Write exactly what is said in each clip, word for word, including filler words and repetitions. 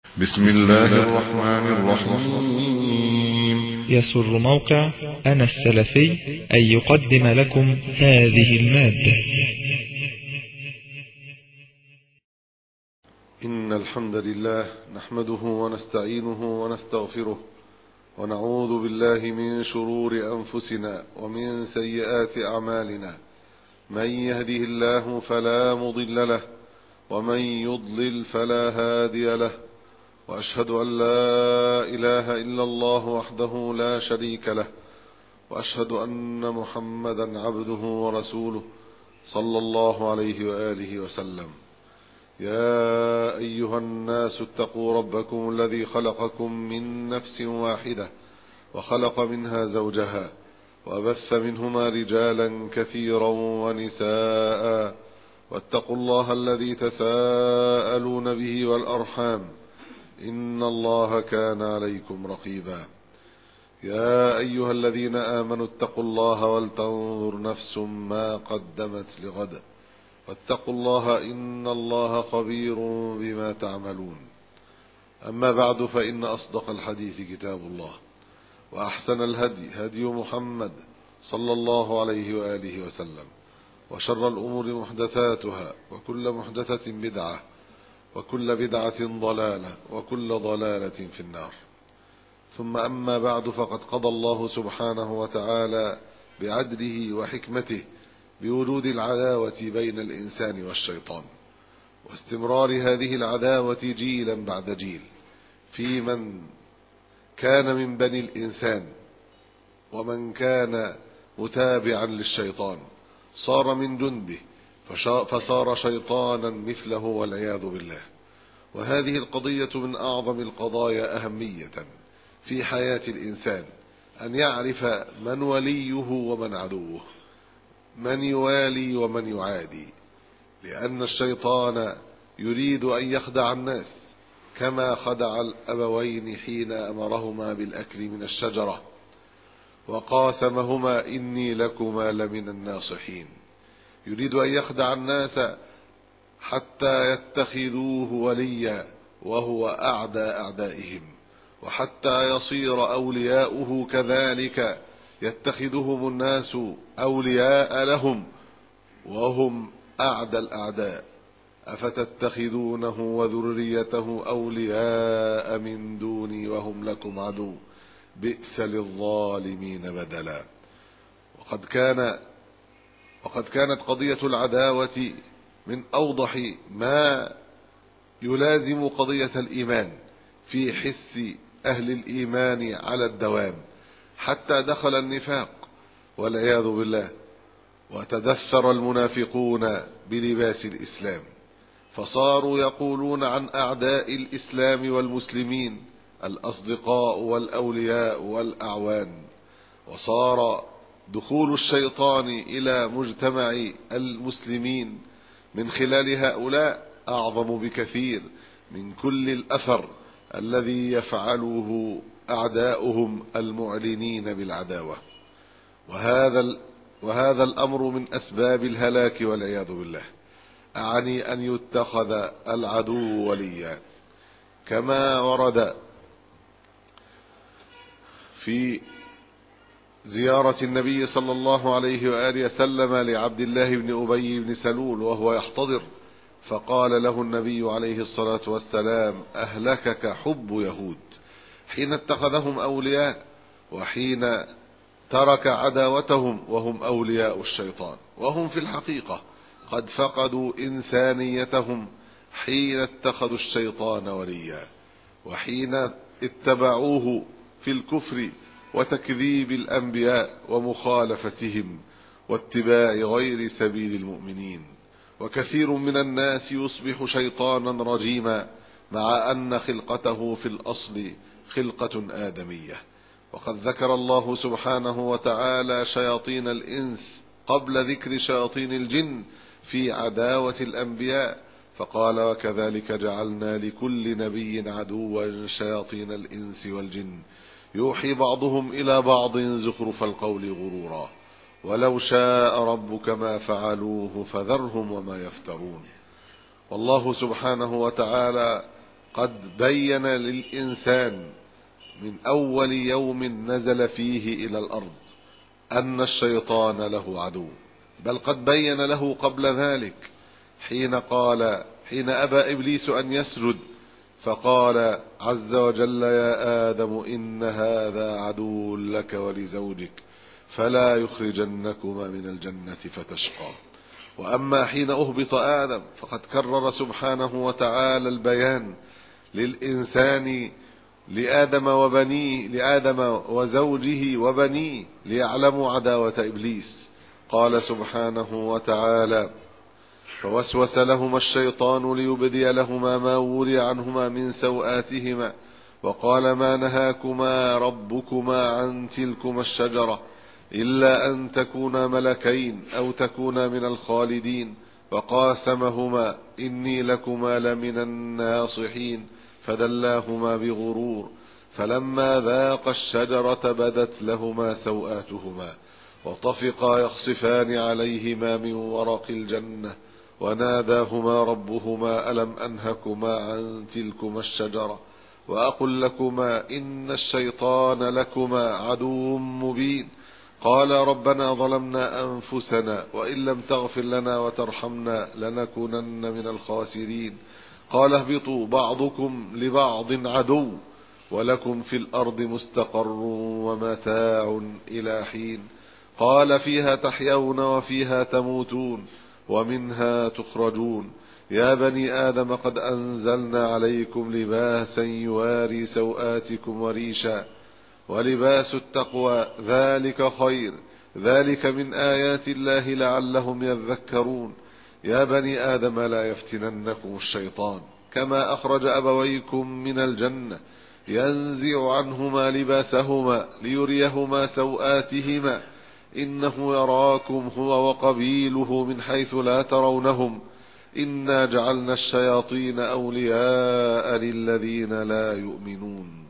بسم الله الرحمن الرحيم. يسر موقع أنا السلفي أن يقدم لكم هذه المادة. إن الحمد لله نحمده ونستعينه ونستغفره ونعوذ بالله من شرور أنفسنا ومن سيئات أعمالنا. من يهده الله فلا مضل له ومن يضلل فلا هادي له، وأشهد أن لا إله إلا الله وحده لا شريك له، وأشهد أن محمدا عبده ورسوله صلى الله عليه وآله وسلم. يا أيها الناس اتقوا ربكم الذي خلقكم من نفس واحدة وخلق منها زوجها وبث منهما رجالا كثيرا ونساء، واتقوا الله الذي تساءلون به والأرحام إن الله كان عليكم رقيبا. يا أيها الذين آمنوا اتقوا الله ولتنظر نفس ما قدمت لغد، واتقوا الله إن الله خبير بما تعملون. أما بعد، فإن أصدق الحديث كتاب الله، وأحسن الهدي هدي محمد صلى الله عليه وآله وسلم، وشر الأمور محدثاتها، وكل محدثة بدعة، وكل بدعة ضلالة، وكل ضلالة في النار. ثم أما بعد، فقد قضى الله سبحانه وتعالى بعدله وحكمته بوجود العداوة بين الإنسان والشيطان، واستمرار هذه العداوة جيلا بعد جيل في من كان من بني الإنسان ومن كان متابعا للشيطان صار من جنده فصار شيطانا مثله والعياذ بالله. وهذه القضية من أعظم القضايا أهمية في حياة الإنسان، أن يعرف من وليه ومن عدوه، من يوالي ومن يعادي، لأن الشيطان يريد أن يخدع الناس كما خدع الأبوين حين أمرهما بالأكل من الشجرة وقاسمهما إني لكما لمن الناصحين. يريد أن يخدع الناس حتى يتخذوه وليا وهو أعدى أعدائهم، وحتى يصير أولياؤه كذلك يتخذهم الناس أولياء لهم وهم أعدى الأعداء. أفتتخذونه وذريته أولياء من دوني وهم لكم عدو بئس للظالمين بدلا. وقد كان وقد كانت قضية العداوة من أوضح ما يلازم قضية الإيمان في حس أهل الإيمان على الدوام، حتى دخل النفاق والعياذ بالله، وتدثر المنافقون بلباس الإسلام، فصاروا يقولون عن أعداء الإسلام والمسلمين الأصدقاء والأولياء والأعوان. وصار دخول الشيطان إلى مجتمع المسلمين من خلال هؤلاء أعظم بكثير من كل الأثر الذي يفعله أعداؤهم المعلنين بالعداوة. وهذا وهذا الأمر من أسباب الهلاك والعياذ بالله، أعني أن يتخذ العدو وليا، كما ورد في زيارة النبي صلى الله عليه وآله وسلم لعبد الله بن أبي بن سلول وهو يحتضر، فقال له النبي عليه الصلاة والسلام: أهلكك حب يهود، حين اتخذهم أولياء وحين ترك عداوتهم وهم أولياء الشيطان، وهم في الحقيقة قد فقدوا إنسانيتهم حين اتخذوا الشيطان وليا، وحين اتبعوه في الكفر وتكذيب الأنبياء ومخالفتهم واتباع غير سبيل المؤمنين. وكثير من الناس يصبح شيطانا رجيما مع أن خلقته في الأصل خلقة آدمية. وقد ذكر الله سبحانه وتعالى شياطين الإنس قبل ذكر شياطين الجن في عداوة الأنبياء، فقال: وكذلك جعلنا لكل نبي عدوا شياطين الإنس والجن يوحي بعضهم إلى بعض زخرف القول غرورا ولو شاء ربك ما فعلوه فذرهم وما يفترون. والله سبحانه وتعالى قد بين للإنسان من أول يوم نزل فيه إلى الأرض أن الشيطان له عدو، بل قد بين له قبل ذلك حين قال حين أبى إبليس أن يسجد فقال عز وجل يا آدم إن هذا عدو لك ولزوجك فلا يخرجنكما من الجنة فتشقى. وأما حين أهبط آدم فقد كرر سبحانه وتعالى البيان للإنسان لآدم وبنيه لآدم وزوجه وبنيه ليعلموا عداوة إبليس. قال سبحانه وتعالى فوسوس لهما الشيطان ليبدي لهما ما وري عنهما من سوآتهما وقال ما نهاكما ربكما عن تلكما الشجرة إلا أن تكونا ملكين أو تكونا من الخالدين وقاسمهما إني لكما لمن الناصحين فدلاهما بغرور فلما ذاقا الشجرة بدت لهما سوآتهما وطفقا يخصفان عليهما من ورق الجنة وناداهما ربهما ألم أنهكما عن تلكما الشجرة وأقل لكما إن الشيطان لكما عدو مبين قال ربنا ظلمنا أنفسنا وإن لم تغفر لنا وترحمنا لنكونن من الخاسرين قال اهبطوا بعضكم لبعض عدو ولكم في الأرض مستقر ومتاع إلى حين قال فيها تحيون وفيها تموتون ومنها تخرجون يا بني آدم قد أنزلنا عليكم لباسا يواري سوآتكم وريشا ولباس التقوى ذلك خير ذلك من آيات الله لعلهم يذكرون يا بني آدم لا يفتننكم الشيطان كما أخرج أبويكم من الجنة ينزع عنهما لباسهما ليريهما سوآتهما إنه يراكم هو وقبيله من حيث لا ترونهم إنا جعلنا الشياطين أولياء للذين لا يؤمنون.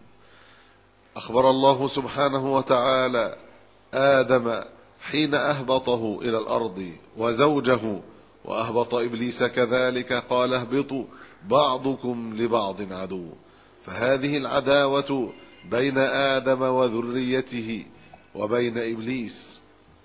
أخبر الله سبحانه وتعالى آدم حين أهبطه إلى الأرض وزوجه وأهبط إبليس كذلك قال اهبطوا بعضكم لبعض عدو. فهذه العداوة بين آدم وذريته وبين إبليس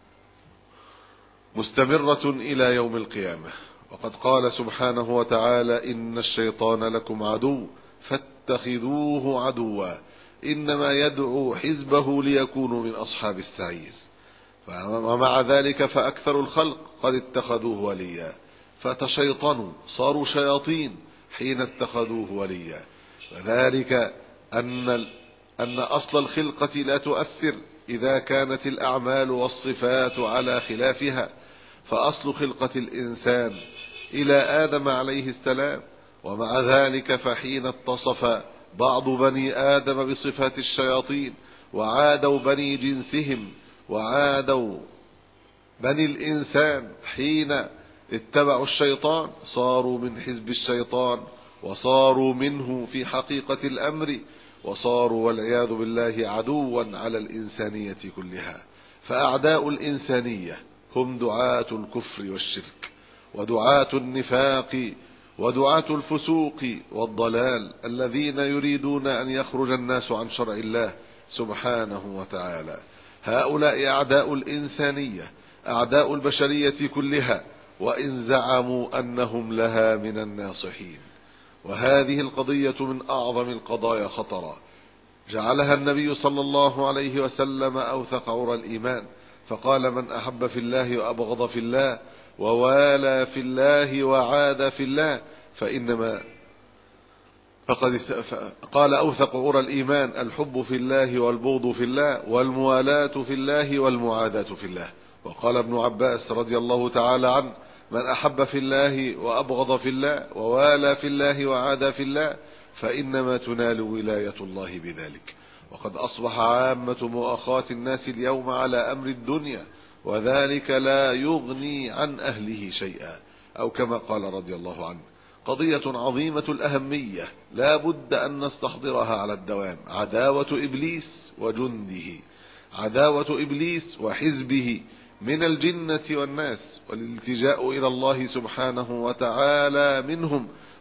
مستمرة إلى يوم القيامة. وقد قال سبحانه وتعالى إن الشيطان لكم عدو فاتخذوه عدوا إنما يدعو حزبه ليكونوا من أصحاب السعير. ومع ذلك فأكثر الخلق قد اتخذوه وليا فتشيطنوا صاروا شياطين حين اتخذوه وليا. وذلك أن أن أصل الخلقة لا تؤثر إذا كانت الأعمال والصفات على خلافها، فأصل خلقة الإنسان إلى آدم عليه السلام. ومع ذلك فحين اتصف بعض بني آدم بصفات الشياطين وعادوا بني جنسهم وعادوا بني الإنسان حين اتبعوا الشيطان صاروا من حزب الشيطان وصاروا منه في حقيقة الأمر وصاروا والعياذ بالله عدوا على الإنسانية كلها. فأعداء الإنسانية هم دعاة الكفر والشرك ودعاة النفاق ودعاة الفسوق والضلال الذين يريدون أن يخرج الناس عن شرع الله سبحانه وتعالى. هؤلاء أعداء الإنسانية أعداء البشرية كلها وإن زعموا أنهم لها من الناصحين. وهذه القضية من أعظم القضايا خطرا جعلها النبي صلى الله عليه وسلم أوثق عرى الإيمان فقال من أحب في الله وأبغض في الله ووالى في الله وعاد في الله فإنما فقد قال أوثق عرى الإيمان الحب في الله والبغض في الله والموالاة في الله والمعاداة في الله. وقال ابن عباس رضي الله تعالى عنه من أحب في الله وأبغض في الله ووالى في الله وعاد في الله فإنما تنال ولاية الله بذلك. وقد أصبح عامة مؤاخاة الناس اليوم على أمر الدنيا وذلك لا يغني عن أهله شيئا، أو كما قال رضي الله عنه قضية عظيمة الأهمية لا بد أن نستحضرها على الدوام. عداوة إبليس وجنده، عداوة إبليس وحزبه من الجنة والناس، والالتجاء إلى الله سبحانه وتعالى منهم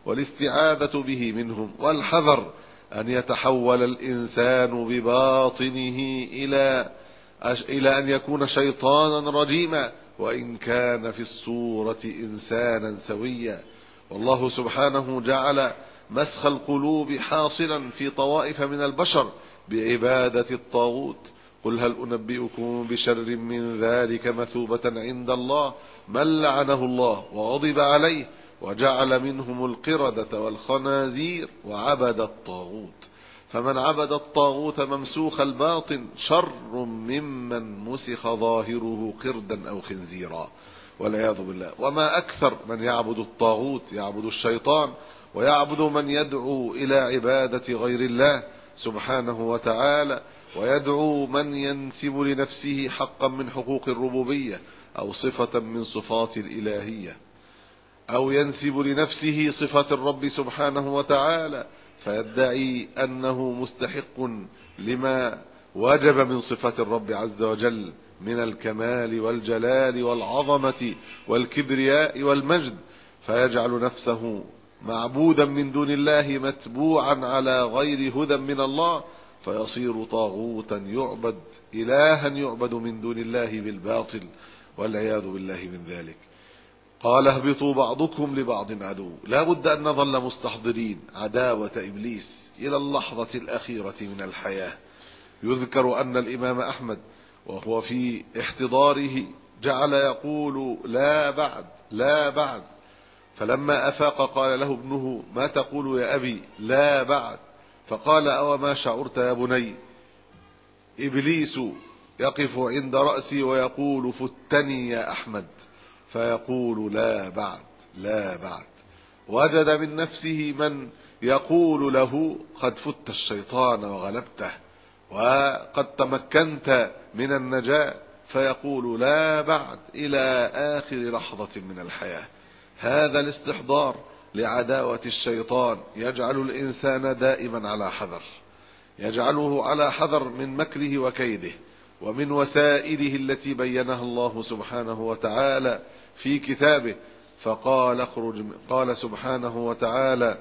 والاستعاذة به منهم، والحذر أن يتحول الإنسان بباطنه إلى إلى أن يكون شيطانا رجيما وإن كان في الصورة إنسانا سويا. والله سبحانه جعل مسخ القلوب حاصلا في طوائف من البشر بعبادة الطاغوت. قل هل أنبئكم بشر من ذلك مثوبة عند الله من لعنه الله وغضب عليه وجعل منهم القردة والخنازير وعبد الطاغوت. فمن عبد الطاغوت ممسوخ الباطن شر ممن مسخ ظاهره قردا أو خنزيرا والعياذ بالله. وما أكثر من يعبد الطاغوت، يعبد الشيطان ويعبد من يدعو إلى عبادة غير الله سبحانه وتعالى، ويدعو من ينسب لنفسه حقا من حقوق الربوبية أو صفة من صفات الإلهية، أو ينسب لنفسه صفة الرب سبحانه وتعالى فيدعي أنه مستحق لما وجب من صفة الرب عز وجل من الكمال والجلال والعظمة والكبرياء والمجد، فيجعل نفسه معبودا من دون الله متبوعا على غير هدى من الله، فيصير طاغوتا يعبد، إلها يعبد من دون الله بالباطل والعياذ بالله من ذلك. قال اهبطوا بعضكم لبعض عدو. لا بد أن نظل مستحضرين عداوة إبليس إلى اللحظة الأخيرة من الحياة. يذكر أن الإمام أحمد وهو في احتضاره جعل يقول لا بعد لا بعد، فلما أفاق قال له ابنه ما تقول يا أبي لا بعد؟ فقال أو ما شعرت يا بني إبليس يقف عند رأسي ويقول فتني يا أحمد، فيقول لا بعد لا بعد. وجد من نفسه من يقول له قد فت الشيطان وغلبته وقد تمكنت من النجاة، فيقول لا بعد إلى آخر لحظة من الحياة. هذا الاستحضار لعداوة الشيطان يجعل الإنسان دائما على حذر، يجعله على حذر من مكره وكيده ومن وسائله التي بينها الله سبحانه وتعالى في كتابه. فقال اخرج، قال سبحانه وتعالى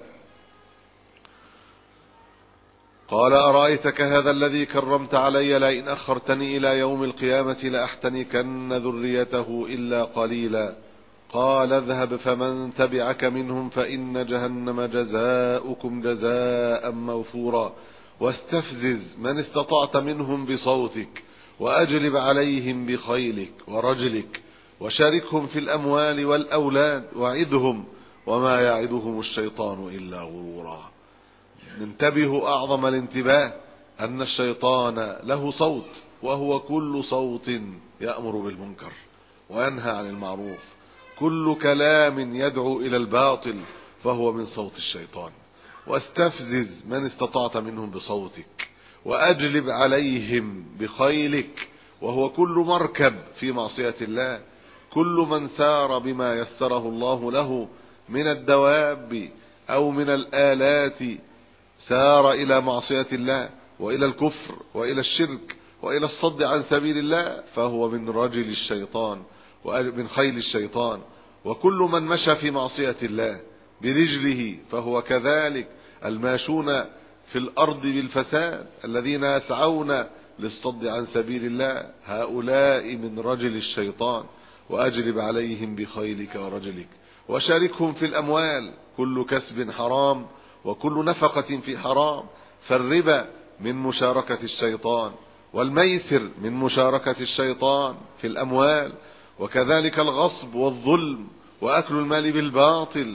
قال أرأيتك هذا الذي كرمت علي لئن أخرتني إلى يوم القيامة لأحتنكن ذريته إلا قليلا. قال اذهب فمن تبعك منهم فإن جهنم جزاؤكم جزاء موفورا واستفزز من استطعت منهم بصوتك وأجلب عليهم بخيلك ورجلك وشاركهم في الأموال والأولاد وعدهم وما يعدهم الشيطان إلا غرورا. ننتبه أعظم الانتباه أن الشيطان له صوت، وهو كل صوت يأمر بالمنكر وينهى عن المعروف. كل كلام يدعو إلى الباطل فهو من صوت الشيطان. واستفزز من استطعت منهم بصوتك وأجلب عليهم بخيلك، وهو كل مركب في معصية الله، كل من سار بما يسره الله له من الدواب أو من الآلات سار إلى معصية الله وإلى الكفر وإلى الشرك وإلى الصد عن سبيل الله فهو من رجل الشيطان ومن خيل الشيطان. وكل من مشى في معصية الله برجله فهو كذلك الماشون في الأرض بالفساد الذين يسعون للصد عن سبيل الله، هؤلاء من رجل الشيطان. وأجلب عليهم بخيلك ورجلك وشاركهم في الأموال، كل كسب حرام وكل نفقة في حرام، فالربا من مشاركة الشيطان، والميسر من مشاركة الشيطان في الأموال، وكذلك الغصب والظلم وأكل المال بالباطل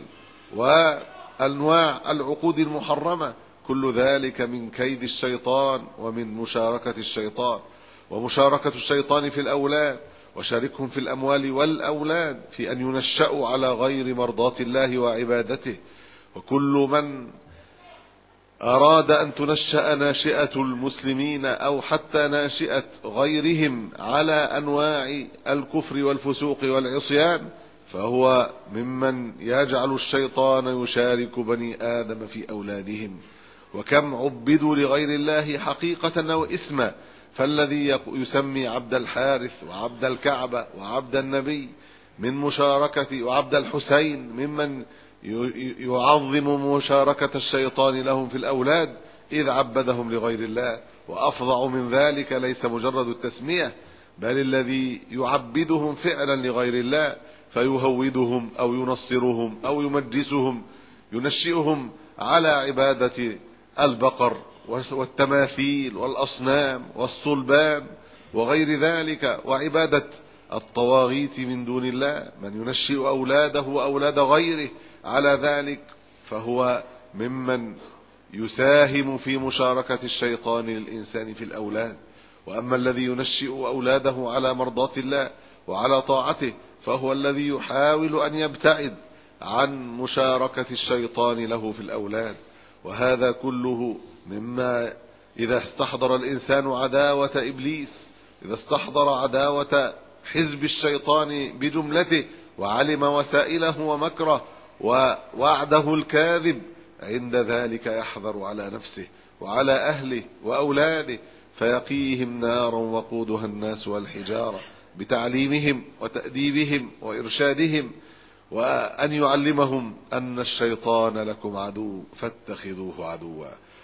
وأنواع العقود المحرمة، كل ذلك من كيد الشيطان ومن مشاركة الشيطان. ومشاركة الشيطان في الأولاد، وشاركهم في الأموال والأولاد في أن ينشأوا على غير مرضاة الله وعبادته. وكل من أراد أن تنشأ ناشئة المسلمين أو حتى ناشئة غيرهم على أنواع الكفر والفسوق والعصيان فهو ممن يجعل الشيطان يشارك بني آدم في أولادهم. وكم عبدوا لغير الله حقيقة أو اسما، فالذي يسمي عبد الحارث وعبد الكعبة وعبد النبي من مشاركة، وعبد الحسين ممن يعظم مشاركة الشيطان لهم في الأولاد إذ عبدهم لغير الله. وأفظع من ذلك ليس مجرد التسمية، بل الذي يعبدهم فعلا لغير الله، فيهودهم أو ينصرهم أو يمجسهم، ينشئهم على عبادة البقر والتماثيل والأصنام والصلبان وغير ذلك، وعبادة الطواغيت من دون الله. من ينشئ أولاده وأولاد غيره على ذلك فهو ممن يساهم في مشاركة الشيطان للإنسان في الأولاد. وأما الذي ينشئ أولاده على مرضاة الله وعلى طاعته فهو الذي يحاول أن يبتعد عن مشاركة الشيطان له في الأولاد. وهذا كله مما إذا استحضر الإنسان عداوة إبليس، إذا استحضر عداوة حزب الشيطان بجملته، وعلم وسائله ومكره ووعده الكاذب، عند ذلك يحذر على نفسه وعلى أهله وأولاده، فيقيهم نارا وقودها الناس والحجارة بتعليمهم وتأديبهم وإرشادهم، وأن يعلمهم أن الشيطان لكم عدو فاتخذوه عدوا.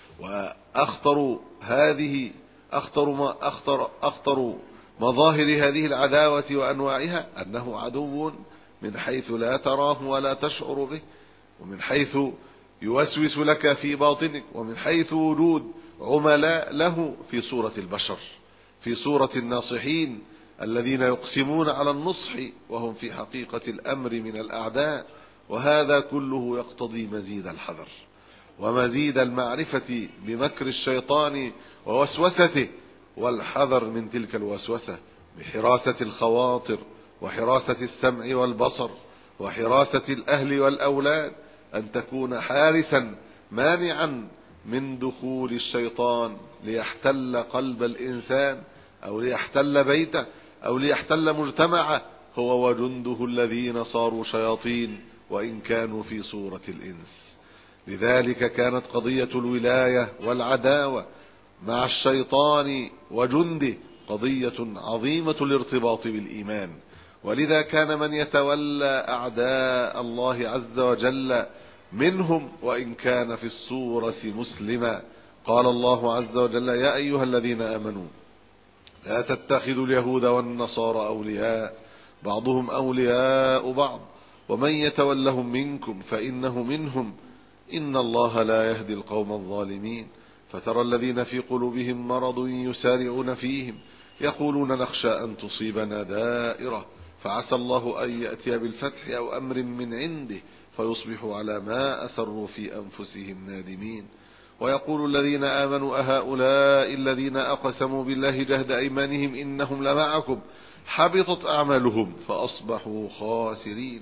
وأخطر هذه أخطر ما أخطر أخطر مظاهر هذه العداوة وأنواعها أنه عدو من حيث لا تراه ولا تشعر به، ومن حيث يوسوس لك في باطنك، ومن حيث وجود عملاء له في صورة البشر، في صورة الناصحين الذين يقسمون على النصح وهم في حقيقة الأمر من الأعداء. وهذا كله يقتضي مزيد الحذر ومزيد المعرفة بمكر الشيطان ووسوسته، والحذر من تلك الوسوسة بحراسة الخواطر وحراسة السمع والبصر وحراسة الأهل والأولاد، أن تكون حارسا مانعا من دخول الشيطان ليحتل قلب الإنسان أو ليحتل بيته أو ليحتل مجتمعه، هو وجنده الذين صاروا شياطين وإن كانوا في صورة الإنس. لذلك كانت قضية الولاية والعداوة مع الشيطان وجنده قضية عظيمة الارتباط بالإيمان. ولذا كان من يتولى أعداء الله عز وجل منهم وإن كان في الصورة مسلما. قال الله عز وجل: يا أيها الذين آمنوا لا تتخذوا اليهود والنصارى أولياء بعضهم أولياء بعض ومن يتولهم منكم فإنه منهم إن الله لا يهدي القوم الظالمين. فترى الذين في قلوبهم مرض يسارعون فيهم يقولون نخشى أن تصيبنا دائرة فعسى الله أن يأتي بالفتح أو أمر من عنده فيصبحوا على ما أسروا في أنفسهم نادمين. ويقول الذين آمنوا أهؤلاء الذين أقسموا بالله جهد أيمانهم إنهم لمعكم حبطت أعمالهم فأصبحوا خاسرين.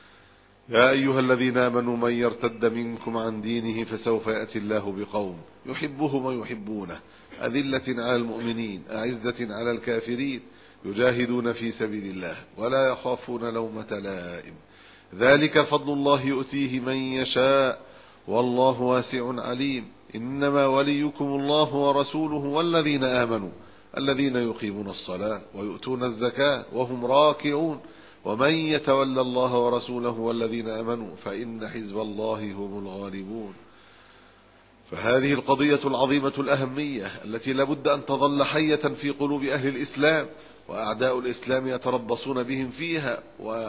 يا أيها الذين آمنوا من يرتد منكم عن دينه فسوف يأتي الله بقوم يحبهم ويحبونه أذلة على المؤمنين أعزة على الكافرين يجاهدون في سبيل الله ولا يخافون لومة لائم ذلك فضل الله يؤتيه من يشاء والله واسع عليم. إنما وليكم الله ورسوله والذين آمنوا الذين يقيمون الصلاة ويؤتون الزكاة وهم راكعون ومن يتولى الله ورسوله والذين آمنوا فإن حزب الله هم الغالبون. فهذه القضية العظيمة الأهمية التي لابد أن تظل حية في قلوب أهل الإسلام، وأعداء الإسلام يتربصون بهم فيها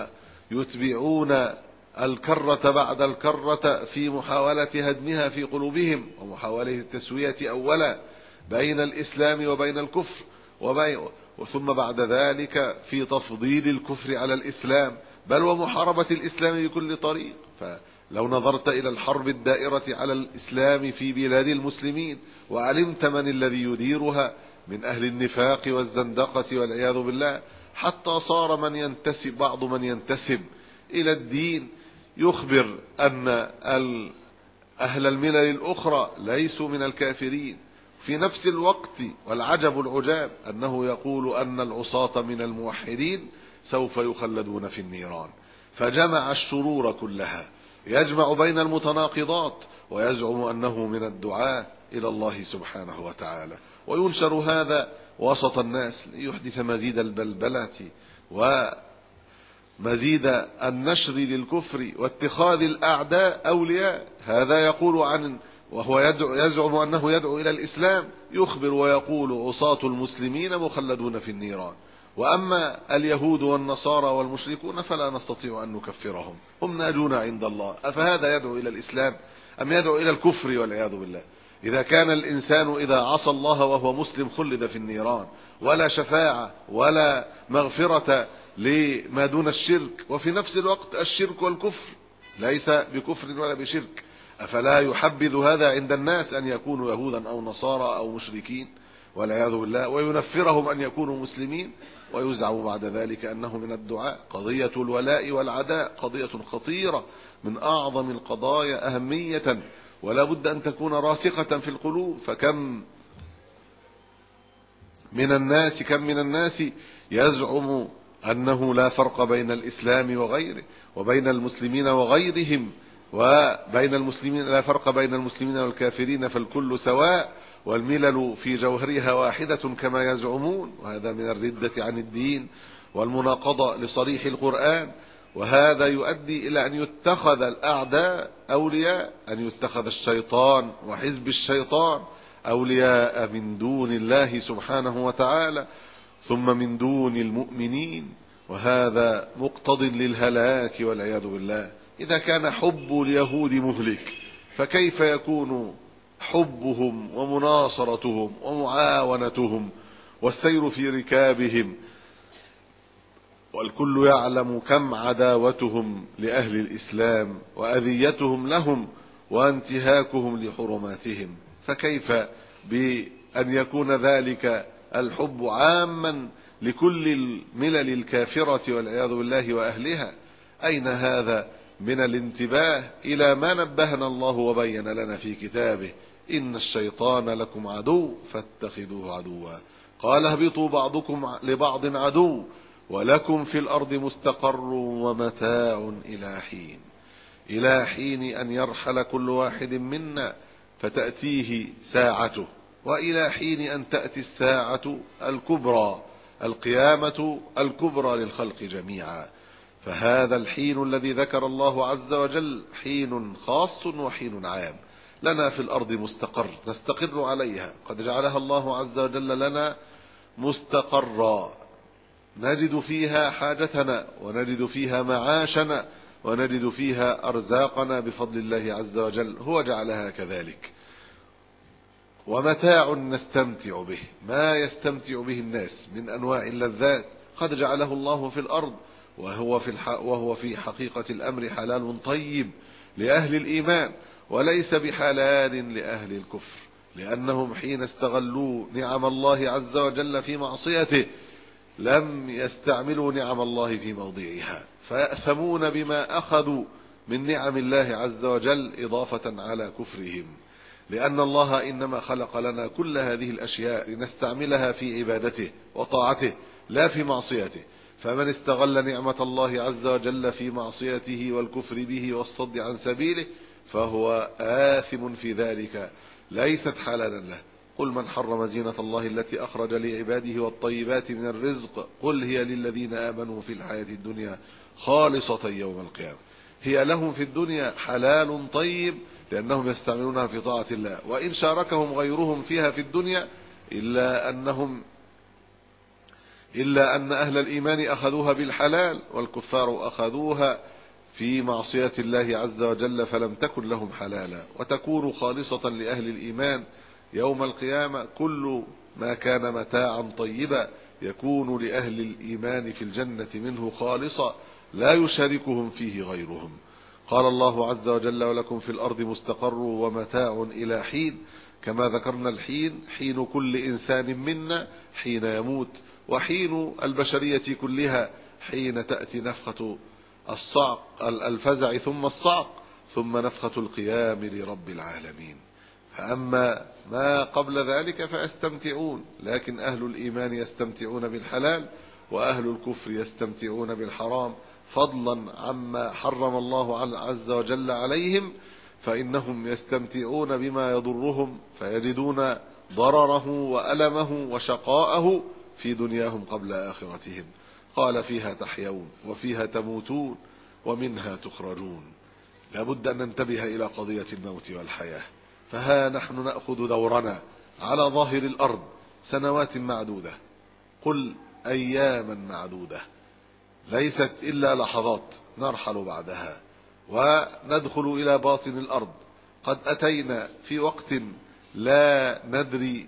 ويتبعون الكرة بعد الكرة في محاولة هدمها في قلوبهم ومحاولة التسوية أولا بين الإسلام وبين الكفر وبين ثم بعد ذلك في تفضيل الكفر على الإسلام بل ومحاربة الإسلام بكل طريق. فلو نظرت إلى الحرب الدائرة على الإسلام في بلاد المسلمين وعلمت من الذي يديرها من أهل النفاق والزندقة والعياذ بالله، حتى صار من ينتسب بعض من ينتسب إلى الدين يخبر أن أهل الملل الأخرى ليسوا من الكافرين في نفس الوقت. والعجب العجاب أنه يقول أن العصاة من الموحدين سوف يخلدون في النيران. فجمع الشرور كلها، يجمع بين المتناقضات ويزعم أنه من الدعاء إلى الله سبحانه وتعالى، وينشر هذا وسط الناس ليحدث مزيد البلبلة مزيد النشر للكفر واتخاذ الأعداء أولياء. هذا يقول عن وهو يدعو يزعم أنه يدعو إلى الإسلام، يخبر ويقول عصاة المسلمين مخلدون في النيران، وأما اليهود والنصارى والمشركون فلا نستطيع أن نكفرهم، هم ناجون عند الله. أفهذا يدعو إلى الإسلام أم يدعو إلى الكفر والعياذ بالله؟ إذا كان الإنسان إذا عصى الله وهو مسلم خلد في النيران، ولا شفاعة ولا مغفرة لما دون الشرك، وفي نفس الوقت الشرك والكفر ليس بكفر ولا بشرك، أفلا يحبذ هذا عند الناس أن يكونوا يهودا أو نصارى أو مشركين والعياذ بالله، وينفرهم أن يكونوا مسلمين، ويزعم بعد ذلك أنه من الدعاء؟ قضية الولاء والعداء قضية خطيرة من أعظم القضايا أهمية، ولا بد أن تكون راسخة في القلوب. فكم من الناس كم من الناس يزعم أنه لا فرق بين الإسلام وغيره، وبين المسلمين وغيرهم، وبين المسلمين لا فرق بين المسلمين والكافرين فالكل سواء، والملل في جوهرها واحدة كما يزعمون، وهذا من الردة عن الدين والمناقضة لصريح القرآن. وهذا يؤدي إلى أن يتخذ الأعداء أولياء، أن يتخذ الشيطان وحزب الشيطان أولياء من دون الله سبحانه وتعالى، ثم من دون المؤمنين، وهذا مقتض للهلاك والعياذ بالله. إذا كان حب اليهود مهلك، فكيف يكون حبهم ومناصرتهم ومعاونتهم والسير في ركابهم؟ والكل يعلم كم عداوتهم لأهل الإسلام وأذيتهم لهم وانتهاكهم لحرماتهم، فكيف بأن يكون ذلك الحب عاما لكل الملل الكافرة والعياذ بالله وأهلها؟ أين هذا من الانتباه إلى ما نبهنا الله وبين لنا في كتابه؟ إن الشيطان لكم عدو فاتخذوه عدوا، قال اهبطوا بعضكم لبعض عدو ولكم في الأرض مستقر ومتاع إلى حين. إلى حين أن يرحل كل واحد منا فتأتيه ساعته، وإلى حين أن تأتي الساعة الكبرى، القيامة الكبرى للخلق جميعا. فهذا الحين الذي ذكر الله عز وجل حين خاص وحين عام. لنا في الأرض مستقر نستقر عليها، قد جعلها الله عز وجل لنا مستقرا، نجد فيها حاجتنا ونجد فيها معاشنا ونجد فيها أرزاقنا بفضل الله عز وجل، هو جعلها كذلك. ومتاع نستمتع به، ما يستمتع به الناس من أنواع اللذات قد جعله الله في الأرض، وهو في, الح... وهو في حقيقة الأمر حلال طيب لأهل الإيمان، وليس بحلال لأهل الكفر، لأنهم حين استغلوا نعم الله عز وجل في معصيته لم يستعملوا نعم الله في موضعها، فيأثمون بما أخذوا من نعم الله عز وجل إضافة على كفرهم، لأن الله إنما خلق لنا كل هذه الأشياء لنستعملها في عبادته وطاعته لا في معصيته. فمن استغل نعمة الله عز وجل في معصيته والكفر به والصد عن سبيله فهو آثم في ذلك، ليست حلالا له. قل من حرم زينة الله التي أخرج لعباده والطيبات من الرزق قل هي للذين آمنوا في الحياة الدنيا خالصة يوم القيامة. هي لهم في الدنيا حلال طيب لأنهم يستعملونها في طاعة الله، وإن شاركهم غيرهم فيها في الدنيا إلا أنهم إلا أن أهل الإيمان أخذوها بالحلال والكفار أخذوها في معصية الله عز وجل فلم تكن لهم حلالا، وتكون خالصة لأهل الإيمان يوم القيامة. كل ما كان متاعا طيبا يكون لأهل الإيمان في الجنة منه خالصا لا يشاركهم فيه غيرهم. قال الله عز وجل ولكم في الأرض مستقر ومتاع إلى حين، كما ذكرنا الحين حين كل إنسان منا حين يموت، وحين البشرية كلها حين تأتي نفخة الصعق الفزع ثم الصعق ثم نفخة القيام لرب العالمين. فأما ما قبل ذلك فيستمتعون، لكن أهل الإيمان يستمتعون بالحلال وأهل الكفر يستمتعون بالحرام، فضلا عما حرم الله عز وجل عليهم، فإنهم يستمتعون بما يضرهم فيجدون ضرره وألمه وشقاءه في دنياهم قبل آخرتهم. قال فيها تحيون وفيها تموتون ومنها تخرجون. لابد أن ننتبه إلى قضية الموت والحياة. فها نحن نأخذ دورنا على ظاهر الأرض سنوات معدودة، قل أياما معدودة، ليست إلا لحظات نرحل بعدها وندخل إلى باطن الأرض. قد أتينا في وقت لا ندري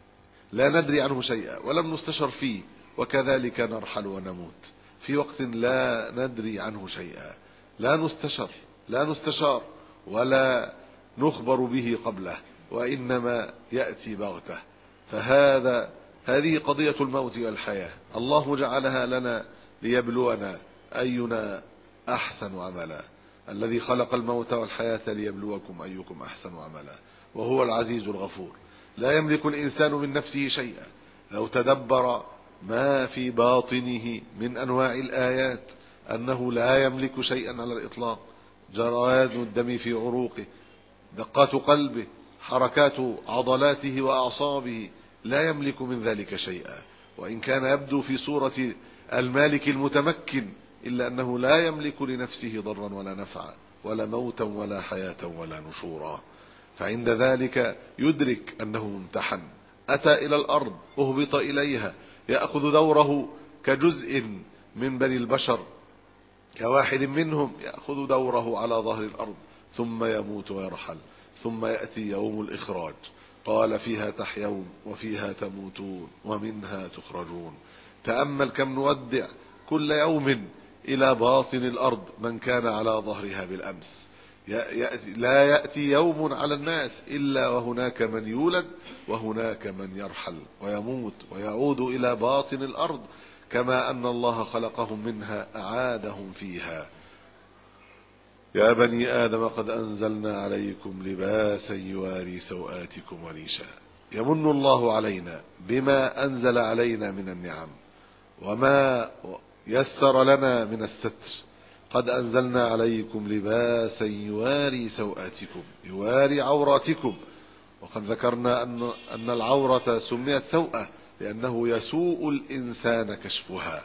لا ندري عنه شيئا ولم نستشر فيه، وكذلك نرحل ونموت في وقت لا ندري عنه شيئا، لا نستشر لا نستشار ولا نخبر به قبله، وإنما يأتي بغته. فهذا هذه قضية الموت والحياة، الله جعلها لنا ليبلونا أينا أحسن عملا. الذي خلق الموت والحياة ليبلوكم أيكم أحسن عملا، وهو العزيز الغفور. لا يملك الإنسان من نفسه شيئا. لو تدبر ما في باطنه من أنواع الآيات أنه لا يملك شيئا على الإطلاق، جريان الدم في عروقه، دقات قلبه، حركات عضلاته وأعصابه، لا يملك من ذلك شيئا. وإن كان يبدو في صورة المالك المتمكن، إلا أنه لا يملك لنفسه ضرا ولا نفعا ولا موتا ولا حياة ولا نشورا. فعند ذلك يدرك أنه ممتحن، أتى إلى الأرض، أهبط إليها، يأخذ دوره كجزء من بني البشر، كواحد منهم يأخذ دوره على ظهر الأرض، ثم يموت ويرحل، ثم يأتي يوم الإخراج. قال فيها تحيون وفيها تموتون ومنها تخرجون. تأمل كم نودع كل يوم إلى باطن الأرض من كان على ظهرها بالأمس. يأتي لا يأتي يوم على الناس إلا وهناك من يولد وهناك من يرحل ويموت ويعود إلى باطن الأرض، كما أن الله خلقهم منها أعادهم فيها. يا بني آدم قد أنزلنا عليكم لباسا يواري سوآتكم وريشا. يمن الله علينا بما أنزل علينا من النعم وما يسر لنا من الستر. قد أنزلنا عليكم لباسا يواري سوآتكم، يواري عوراتكم. وقد ذكرنا أن أن العورة سميت سوءة لأنه يسوء الإنسان كشفها،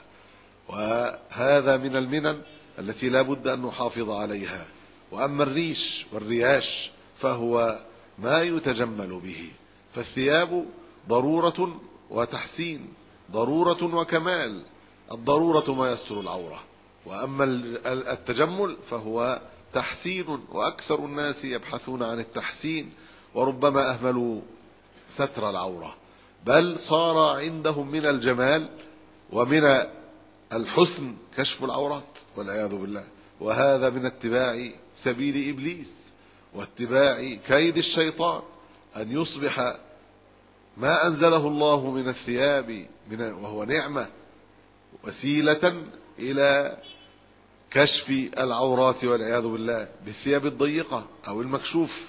وهذا من المنن التي لا بد أن نحافظ عليها. وأما الريش والرياش فهو ما يتجمل به. فالثياب ضرورة وتحسين، ضرورة وكمال. الضرورة ما يستر العورة، وأما التجمل فهو تحسين، وأكثر الناس يبحثون عن التحسين وربما أهملوا ستر العورة، بل صار عندهم من الجمال ومن الحسن كشف العورات والعياذ بالله. وهذا من اتباع سبيل إبليس واتباع كيد الشيطان، أن يصبح ما أنزله الله من الثياب من وهو نعمة وسيلة إلى كشف العورات والعياذ بالله بالثياب الضيقة أو المكشوف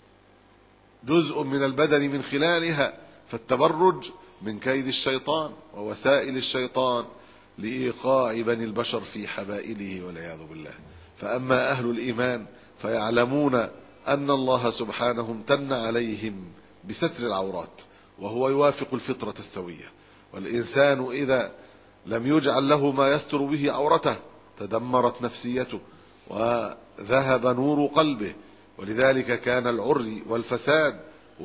جزء من البدن من خلالها. فالتبرج من كيد الشيطان ووسائل الشيطان لإيقاع بني البشر في حبائله والعياذ بالله. فأما أهل الإيمان فيعلمون أن الله سبحانه امتن عليهم بستر العورات، وهو يوافق الفطرة السوية. والإنسان إذا لم يجعل له ما يستر به عورته تدمرت نفسيته وذهب نور قلبه. ولذلك كان العري والفساد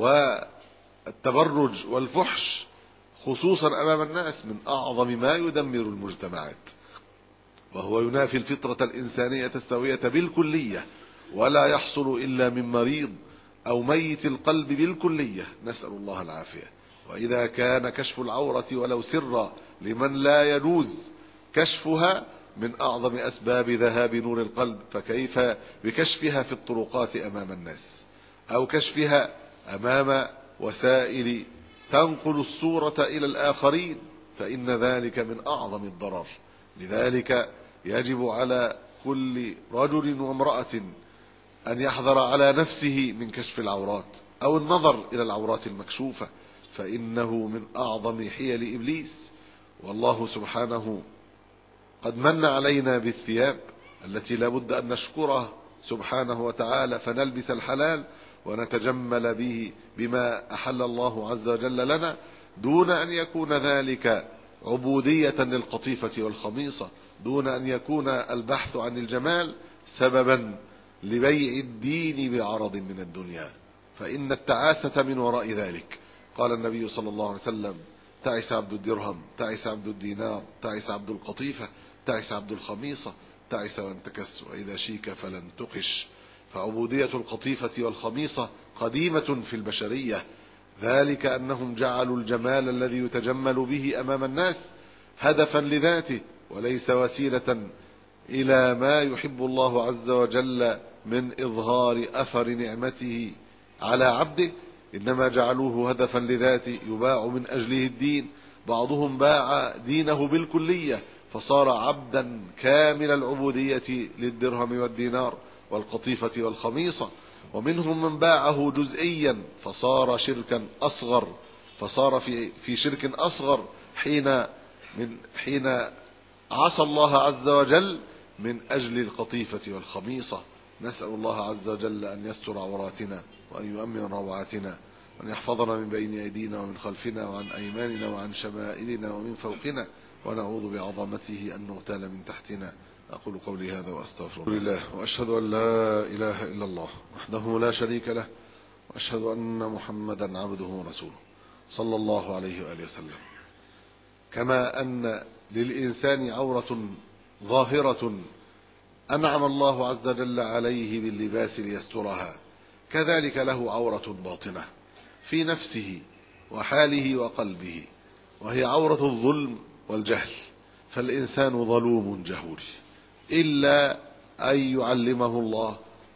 والتبرج والفحش خصوصا أمام الناس من أعظم ما يدمر المجتمعات، وهو ينافي الفطرة الإنسانية السوية بالكلية، ولا يحصل إلا من مريض أو ميت القلب بالكلية، نسأل الله العافية. وإذا كان كشف العورة ولو سرا لمن لا يجوز كشفها من أعظم أسباب ذهاب نور القلب، فكيف بكشفها في الطرقات أمام الناس أو كشفها أمام وسائل تنقل الصورة إلى الآخرين، فإن ذلك من أعظم الضرر. لذلك يجب على كل رجل وامرأة أن يحذر على نفسه من كشف العورات أو النظر إلى العورات المكشوفة، فإنه من أعظم حيل إبليس. والله سبحانه قد من علينا بالثياب التي لا بد أن نشكره سبحانه وتعالى، فنلبس الحلال ونتجمل به بما أحل الله عز وجل لنا، دون أن يكون ذلك عبودية للقطيفة والخميصة، دون أن يكون البحث عن الجمال سببا لبيع الدين بعرض من الدنيا، فإن التعاسة من وراء ذلك. قال النبي صلى الله عليه وسلم: تعس عبد الدرهم، تعس عبد الدينار، تعس عبد القطيفة، تعس عبد الخميصة، تعس وانتكس، وإذا شيك فلن تقش. فعبودية القطيفة والخميصة قديمة في البشرية، ذلك أنهم جعلوا الجمال الذي يتجمل به أمام الناس هدفا لذاته، وليس وسيلة إلى ما يحب الله عز وجل من إظهار أثر نعمته على عبده، إنما جعلوه هدفا لذاته يباع من أجله الدين. بعضهم باع دينه بالكلية فصار عبدا كامل العبودية للدرهم والدينار والقطيفة والخميصة، ومنهم من باعه جزئيا فصار شركا أصغر فصار في في شرك أصغر حين من حين عصى الله عز وجل من أجل القطيفة والخميصة. نسأل الله عز وجل أن يستر عوراتنا وأن يؤمن روعاتنا، وأن يحفظنا من بين أيدينا ومن خلفنا وعن أيماننا وعن شمائلنا ومن فوقنا، ونعوذ بعظمته أن نغتال من تحتنا. أقول قولي هذا وأستغفر الله، وأشهد أن لا إله إلا الله وحده لا شريك له، وأشهد أن محمدا عبده ورسوله صلى الله عليه وآله وسلم. كما أن للإنسان عورة ظاهرة أنعم الله عز وجل عليه باللباس ليسترها، كذلك له عورة باطنة في نفسه وحاله وقلبه، وهي عورة الظلم والجهل. فالإنسان ظلوم جهول إلا أن يعلمه الله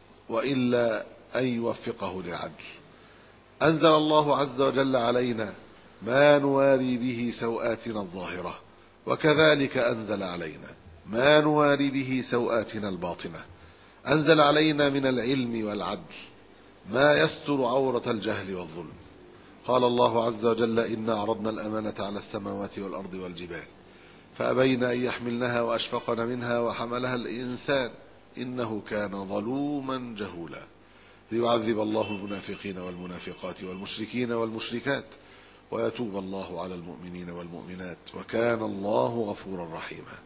وإلا أن يوفقه للعدل. أنزل الله عز وجل علينا ما نواري به سوآتنا الظاهرة، وكذلك أنزل علينا ما نواري به سوآتنا الباطنة. أنزل علينا من العلم والعدل ما يستر عورة الجهل والظلم. قال الله عز وجل: إنا عرضنا الأمانة على السماوات والأرض والجبال فأبين أن يحملنها وأشفقن منها وحملها الإنسان إنه كان ظلوما جهولا، ليعذب الله المنافقين والمنافقات والمشركين والمشركات ويتوب الله على المؤمنين والمؤمنات وكان الله غفورا رحيما.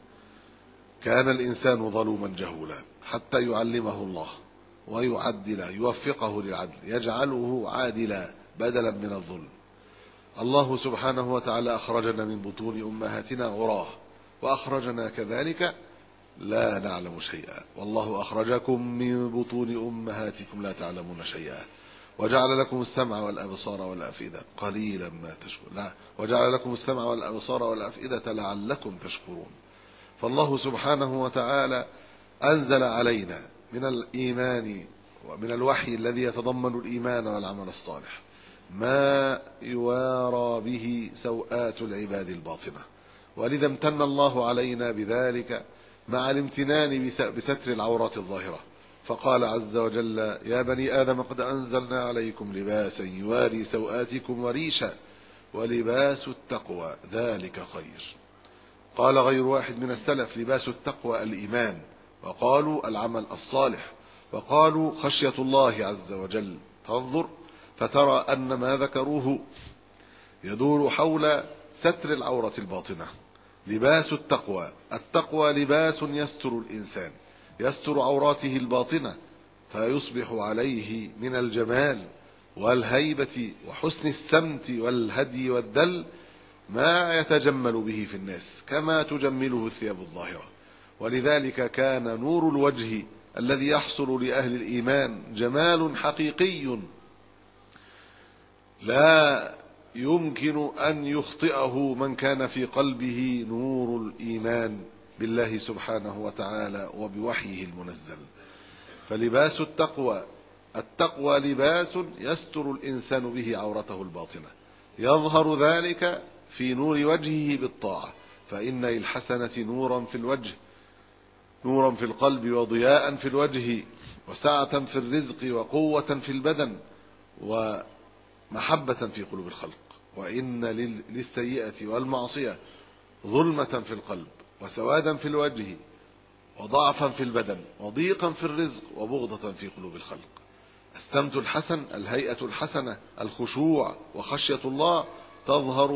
كان الإنسان ظلوما جهولا حتى يعلمه الله ويعدل يوفقه للعدل، يجعله عادلا بدلا من الظلم. الله سبحانه وتعالى أخرجنا من بطون أمهاتنا عراه، وأخرجنا كذلك لا نعلم شيئا، والله أخرجكم من بطون أمهاتكم لا تعلمون شيئا، وجعل لكم السمع والأبصار والأفئدة قليلا ما تشكرون، لا وجعل لكم السمع والأبصار والأفئدة لعلكم تشكرون. فالله سبحانه وتعالى أنزل علينا من الإيمان ومن الوحي الذي يتضمن الإيمان والعمل الصالح ما يوارى به سوآت العباد الباطنة، ولذا امتن الله علينا بذلك مع الامتنان بستر العورات الظاهرة، فقال عز وجل: يا بني آدم قد أنزلنا عليكم لباسا يواري سوآتكم وريشا ولباس التقوى ذلك خير. قال غير واحد من السلف: لباس التقوى الإيمان، وقالوا العمل الصالح، وقالوا خشية الله عز وجل. تنظر فترى أن ما ذكروه يدور حول ستر العورة الباطنة. لباس التقوى، التقوى لباس يستر الإنسان، يستر عوراته الباطنة، فيصبح عليه من الجمال والهيبة وحسن السمت والهدي والدل ما يتجمل به في الناس كما تجمله الثياب الظاهرة. ولذلك كان نور الوجه الذي يحصل لأهل الإيمان جمال حقيقي لا يمكن أن يخطئه من كان في قلبه نور الإيمان بالله سبحانه وتعالى وبوحيه المنزل. فلباس التقوى، التقوى لباس يستر الإنسان به عورته الباطنة، يظهر ذلك في نور وجهه بالطاعة، فإن للحسنة نورا في الوجه، نورا في القلب وضياء في الوجه وسعة في الرزق وقوة في البدن ومحبة في قلوب الخلق. وإن للسيئة والمعصية ظلمة في القلب وسوادا في الوجه وضعفا في البدن وضيقا في الرزق وبغضة في قلوب الخلق. السمت الحسن، الهيئة الحسنة، الخشوع وخشية الله تظهر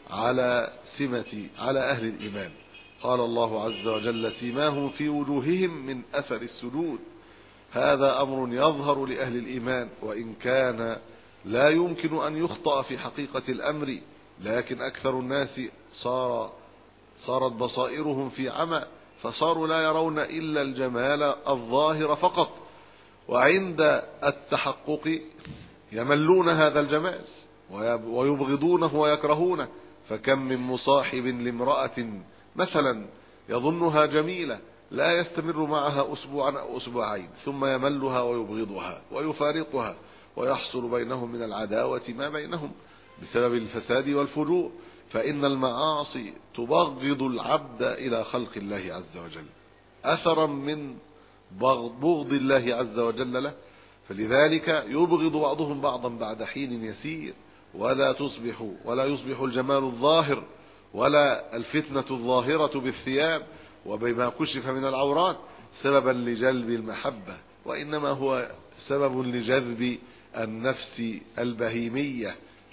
على سمة على أهل الإيمان. قال الله عز وجل: سيماهم في وجوههم من أثر السجود. هذا أمر يظهر لأهل الإيمان، وإن كان لا يمكن أن يخطأ في حقيقة الأمر، لكن أكثر الناس صار صارت بصائرهم في عمى، فصاروا لا يرون إلا الجمال الظاهر فقط، وعند التحقق يملون هذا الجمال ويبغضونه ويكرهونه. فكم من مصاحب لامرأة مثلا يظنها جميلة لا يستمر معها أسبوعا أو أسبوعين، ثم يملها ويبغضها ويفارقها، ويحصل بينهم من العداوة ما بينهم بسبب الفساد والفجور. فإن المعاصي تبغض العبد إلى خلق الله عز وجل أثرا من بغض الله عز وجل له، فلذلك يبغض بعضهم بعضا بعد حين يسير، ولا تصبح ولا يصبح الجمال الظاهر ولا الفتنة الظاهرة بالثياب وبما كشف من العورات سببا لجلب المحبة، وإنما هو سبب لجذب النفس البهيمية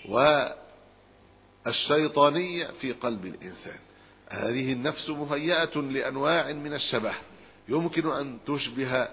والشيطانية في قلب الإنسان. هذه النفس مهيئة لأنواع من الشبه، يمكن أن تشبه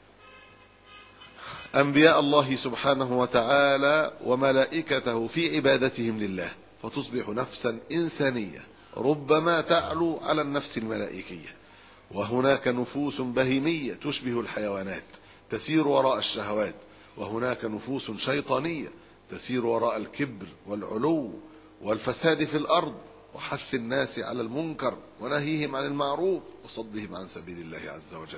أنبياء الله سبحانه وتعالى وملائكته في عبادتهم لله، فتصبح نفسا إنسانية ربما تعلو على النفس الملائكية. وهناك نفوس بهيمية تشبه الحيوانات تسير وراء الشهوات، وهناك نفوس شيطانية تسير وراء الكبر والعلو والفساد في الأرض وحث الناس على المنكر ونهيهم عن المعروف وصدهم عن سبيل الله عز وجل.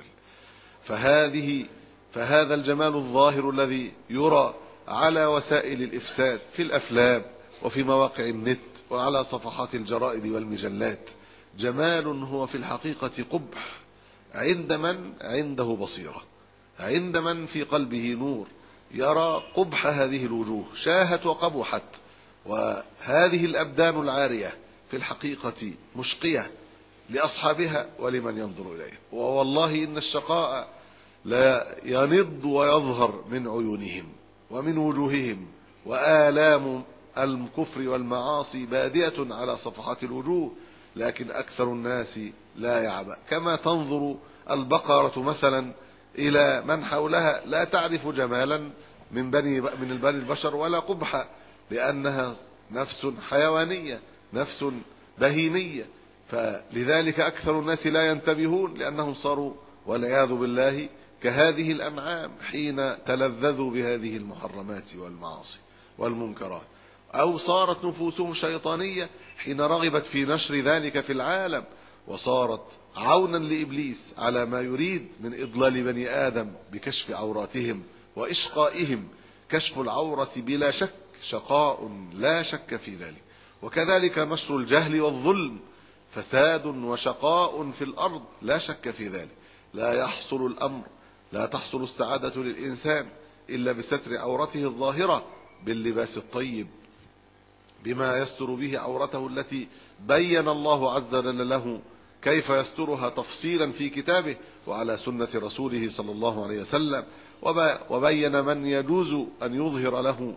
فهذه فهذا الجمال الظاهر الذي يرى على وسائل الإفساد في الأفلام وفي مواقع النت وعلى صفحات الجرائد والمجلات جمال هو في الحقيقة قبح عند من عنده بصيرة، عند من في قلبه نور يرى قبح هذه الوجوه شاهت وقبحت. وهذه الأبدان العارية في الحقيقة مشقية لأصحابها ولمن ينظر إليها، ووالله إن الشقاء لا ينض ويظهر من عيونهم ومن وجوههم، وآلام الكفر والمعاصي بادية على صفحات الوجوه، لكن أكثر الناس لا يعبأ. كما تنظر البقرة مثلا إلى من حولها لا تعرف جمالا من بني من البني البشر ولا قبحا، لأنها نفس حيوانية نفس بهيمية. فلذلك أكثر الناس لا ينتبهون، لأنهم صاروا والعياذ بالله كهذه الأنعام حين تلذذوا بهذه المحرمات والمعاصي والمنكرات، أو صارت نفوسهم شيطانية حين رغبت في نشر ذلك في العالم، وصارت عونا لإبليس على ما يريد من إضلال بني آدم بكشف عوراتهم وإشقائهم. كشف العورة بلا شك شقاء لا شك في ذلك، وكذلك نشر الجهل والظلم فساد وشقاء في الأرض لا شك في ذلك. لا يحصل الأمر لا تحصل السعادة للإنسان إلا بستر عورته الظاهرة باللباس الطيب، بما يستر به عورته التي بين الله عز وجل له كيف يسترها تفصيلا في كتابه وعلى سنة رسوله صلى الله عليه وسلم، وبين من يجوز أن يظهر له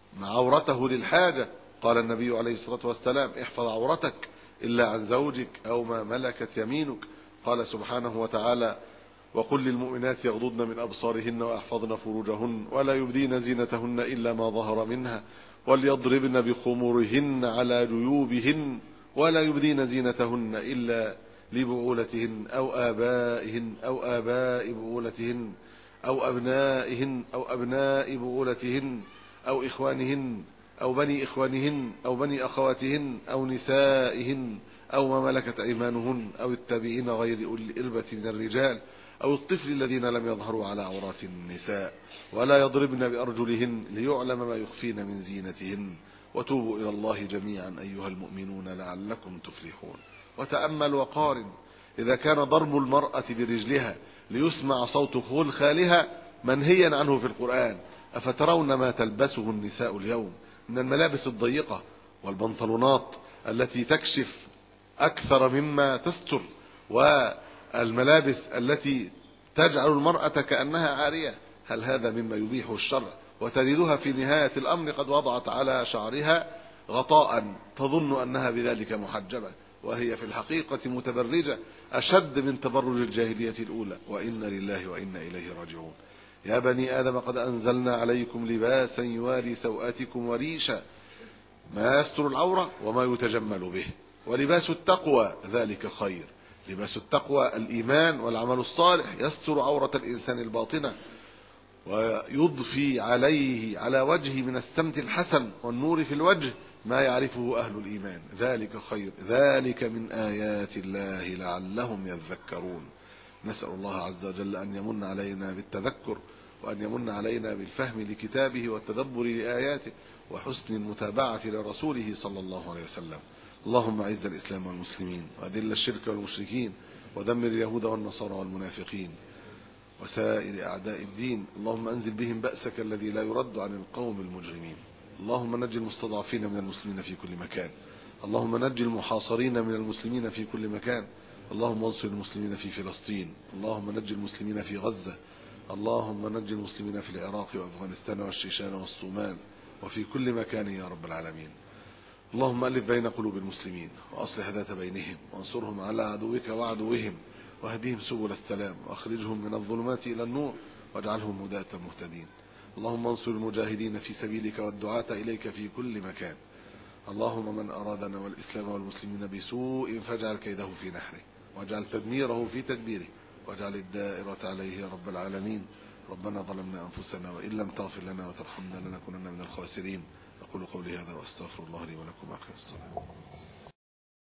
عورته للحاجة. قال النبي عليه الصلاة والسلام: احفظ عورتك إلا عن زوجك أو ما ملكت يمينك. قال سبحانه وتعالى: وقل للمؤمنات يغضضن من أبصارهن ويحفظن فروجهن ولا يبدين زينتهن إلا ما ظهر منها وليضربن بخمورهن على جيوبهن ولا يبدين زينتهن إلا لبعولتهن أو آبائهن أو آباء بعولتهن أو أبنائهن أو أبناء بعولتهن أو إخوانهن أو بني إخوانهن أو بني أخواتهن أو نسائهن أو ما ملكت أيمانهن أو التابعين غير أولي الإربة من الرجال أو الطفل الذين لم يظهروا على عورات النساء ولا يضربن بأرجلهن ليعلم ما يخفين من زينتهن وتوبوا إلى الله جميعا أيها المؤمنون لعلكم تفلحون. وتأمل وقارن، إذا كان ضرب المرأة برجلها ليسمع صوت خلخالها منهيا عنه في القرآن، أفترون ما تلبسه النساء اليوم من الملابس الضيقة والبنطلونات التي تكشف أكثر مما تستر، والملابس التي تجعل المرأة كأنها عارية؟ هل هذا مما يبيح الشرع؟ وتجدها في نهاية الأمر قد وضعت على شعرها غطاء تظن أنها بذلك محجبة، وهي في الحقيقة متبرجة أشد من تبرج الجاهلية الأولى. وإنا لله وإنا إليه راجعون. يا بني آدم قد أنزلنا عليكم لباسا يواري سوآتكم وريشا ما يستر العورة وما يتجمل به، ولباس التقوى ذلك خير. لباس التقوى الإيمان والعمل الصالح يستر عورة الإنسان الباطنة ويضفي عليه على وجهه من السمت الحسن والنور في الوجه ما يعرفه أهل الإيمان، ذلك خير، ذلك من آيات الله لعلهم يذكرون. نسأل الله عز وجل أن يمن علينا بالتذكر، وأن يمن علينا بالفهم لكتابه والتدبر لآياته وحسن المتابعة لرسوله صلى الله عليه وسلم. اللهم أعز الإسلام والمسلمين، وأذل الشرك والمشركين، ودمر اليهود والنصارى والمنافقين وسائر أعداء الدين. اللهم أنزل بهم بأسك الذي لا يرد عن القوم المجرمين. اللهم نجي المستضعفين من المسلمين في كل مكان. اللهم نجي المحاصرين من المسلمين في كل مكان. اللهم انصر المسلمين في فلسطين. اللهم نجي المسلمين في غزة. اللهم نجي المسلمين في العراق وأفغانستان والشيشان والصومال وفي كل مكان يا رب العالمين. اللهم ألف بين قلوب المسلمين وأصلح ذات بينهم، وانصرهم على عدوك وعدوهم، واهدهم سبل السلام، واخرجهم من الظلمات إلى النور، واجعلهم هداة مهتدين. اللهم انصر المجاهدين في سبيلك والدعاة إليك في كل مكان. اللهم من أرادنا والإسلام والمسلمين بسوء فاجعل كيده في نحره، واجعل تدميره في تدبيره، واجعل الدائرة عليه يا رب العالمين. ربنا ظلمنا أنفسنا وإن لم تغفر لنا وترحمنا لنكونن من الخاسرين. أقول قولي هذا وأستغفر الله لي ولكم. أقم الصلاة.